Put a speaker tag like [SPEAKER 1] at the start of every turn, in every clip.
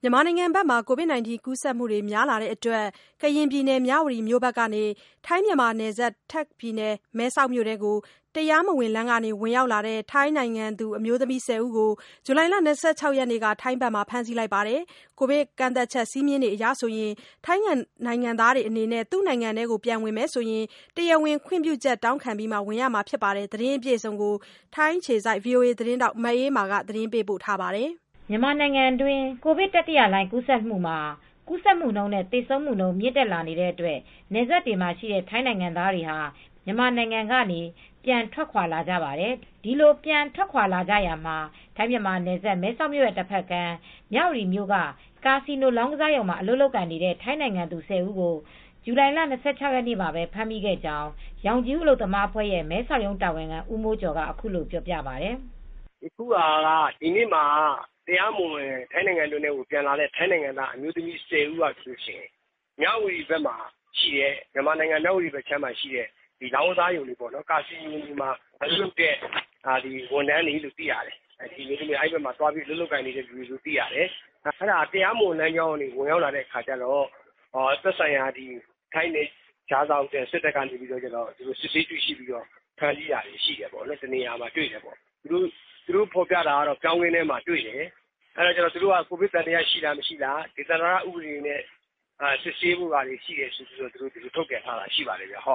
[SPEAKER 1] မြန်မာနိုင်ငံဘက်မှာ COVID-19 ကူးစက်မှုတွေများလာတဲ့အတွက် ကရင်ပြည်နယ် မြဝတီမြို့ဘက်ကနေ ထိုင်းမြန်မာနယ်စပ် တာ့ခ်ပြည်နယ် မဲဆောက်မြို့ထဲကို တရားမဝင်လမ်းကနေ ဝင်ရောက်လာတဲ့ ထိုင်းနိုင်ငံသူ အမျိုးသမီး ၁၀ ဦးကို ဇူလိုင်လ ၂၆ ရက်နေ့က ထိုင်းဘက်မှာ ဖမ်းဆီးလိုက်ပါတယ်။ ကိုဗစ်ကန့်သတ်ချက် စည်းမျဉ်းတွေအရ ထိုင်းနိုင်ငံသားတွေအနေနဲ့ သူ့နိုင်ငံထဲပြန်ဝင်မယ်ဆိုရင် တရားဝင်ခွင့်ပြုချက်တောင်းခံပြီးမှ ဝင်ရမှာဖြစ်ပါတယ်။ သတင်းအပြည့်အစုံကို ထိုင်းအခြေစိုက် ဗွီအိုအေသတင်းထောက် မအေးအေးမာက သတင်းပေးပို့ထားပါတယ်။
[SPEAKER 2] မြန်မာနိုင်ငံတွင်း ကိုဗစ်တတိယလှိုင်းကူးစက်မှုမှာ ကူးစက်မှုနှုန်းနဲ့ သေဆုံးမှုနှုန်း မြင့်တက်လာနေတဲ့အတွက် နယ်စပ်တွေမှာရှိတဲ့ ထိုင်းနိုင်ငံသားတွေဟာ မြန်မာနိုင်ငံကနေ ပြန်ထွက်ခွာလာကြပါတယ်။ ဒီလိုပြန်ထွက်ခွာလာကြရာမှာ ထိုင်းမြန်မာနယ်စပ် မဲဆောက်မြို့ရဲ့ တဖက်ကမ်း မြဝတီမြို့က ကာစီနိုလောင်းကစားရုံမှာ အလုပ်လုပ်ကိုင်နေတဲ့ ထိုင်းနိုင်ငံသူ ၁၀ ဦးကို ဇူလိုင်လ ၂၆ ရက်နေ့မှာပဲ ဖမ်းမိခဲ့ကြောင်း ရောင်ခြည်ဦးအလုပ်သမားအဖွဲ့ရဲ့ မဲဆောက်ရုံးတာဝန်ခံ ဦးမိုးကျော်က အခုလိုပြောပြပါတယ်။
[SPEAKER 3] "အခုက ဒီနေ့မှာ တရားမဝင် ထိုင်းနိုင်ငံတွင်းကိုပြန်လာတဲ့ ထိုင်းနိုင်ငံသား အမျိုးသမီး ၁၀ ဦးကဆိုရင် မြဝတီဘက်မှာရှိတဲ့ မြန်မာနိုင်ငံ မြဝတီဘက်မှာရှိတဲ့ လောင်းကစားရုံတွေပေါ့နော်။ ကာစီနိုတွေမှာ အလုပ်လုပ်တဲ့ ဝန်ထမ်းတွေလို့သိရတယ်။ အဲဒီဘက်မှာသွားပြီး အလုပ်လုပ်ကိုင်နေတဲ့သူတွေလို့သိရတယ်။ အဲဒါတရားမဝင်လမ်းကြောင်းကနေ ဝင်ရောက်လာတဲ့အခါကျတော့ သက်ဆိုင်ရာ ထိုင်းနယ်ခြားစောင့်တပ် စစ်တပ်ကနေ စစ်ဆေးတွေ့ရှိပြီးတော့ ဖမ်းဆီးတာတွေရှိတယ်။ တနေရာမှာတွေ့တယ်ပေါ့။ သူတို့ဖော်ပြတာကတော့ ပြောင်းခင်းထဲမှာတွေ့တယ်။ အဲဒါသူတို့က ကိုဗစ်သံသယရှိလား မရှိလား၊ ဒေသန္တရဥပဒေနဲ့ စစ်ဆေးဖို့ရှိတယ်ဆိုပြီး ထုတ်ပြန်ထားတာရှိပါတယ်။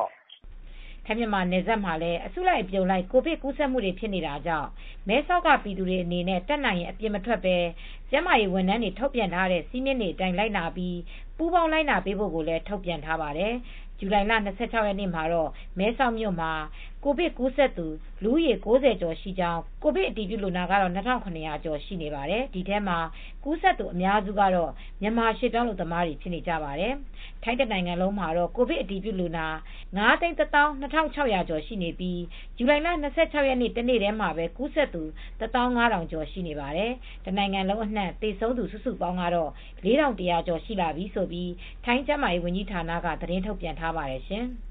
[SPEAKER 2] " ထိုင်းမြန်မာနယ်စပ်မှာလည်း အစုလိုက်အပြုံလိုက် ကိုဗစ်ကူးစက်မှုတွေဖြစ်နေတာကြောင့် မဲဆောက်ကပြည်သူတွေအနေနဲ့ တတ်နိုင်ရင် အပြင်မထွက်ဘဲ ကျန်းမာရေးဝန်ထမ်းတွေ ထုတ်ပြန်ထားတဲ့ စည်းမျဉ်းတွေအတိုင်း လိုက်နာပြီး ပူးပေါင်းလိုက်နာပေးဖို့လည်း ထုတ်ပြန်ထားပါတယ်။ ဇူလိုင်လ ၂၆ ရက်နေ့မှာတော့ မဲဆောက်မြို့မှာ ကိုဗစ်ကူးစက်သူ လူဦးရေ ၉၀ ကျော်ရှိကြောင်း ကိုဗစ်အတည်ပြုလူနာကတော့ ၂,၇၀၀ ကျော်ရှိနေပါတယ်။ ဒီထဲမှာ ကူးစက်သူအများစုကတော့ မြန်မာရွှေ့ပြောင်းအလုပ်သမားတွေဖြစ်ကြပါတယ်။ ထိုင်းတနိုင်ငံလုံးမှာတော့ ကိုဗစ်အတည်ပြုလူနာ ၅၁၂,၆၀၀ ကျော်ရှိနေပြီး ဇူလိုင်လ ၂၆ ရက်နေ့ တနေ့တည်းမှာပဲ ကူးစက်သူ ၁၅,၀၀၀ ကျော်ရှိနေပါတယ်။ တနိုင်ငံလုံးအနှံ့ သေဆုံးသူစုစုပေါင်းကတော့ ၄,၁၀၀ ကျော်ရှိလာပြီလို့ ထိုင်းကျန်းမာရေးဝန်ကြီးဌာနက သတင်းထုတ်ပြန်ထားပါတယ်ရှင်။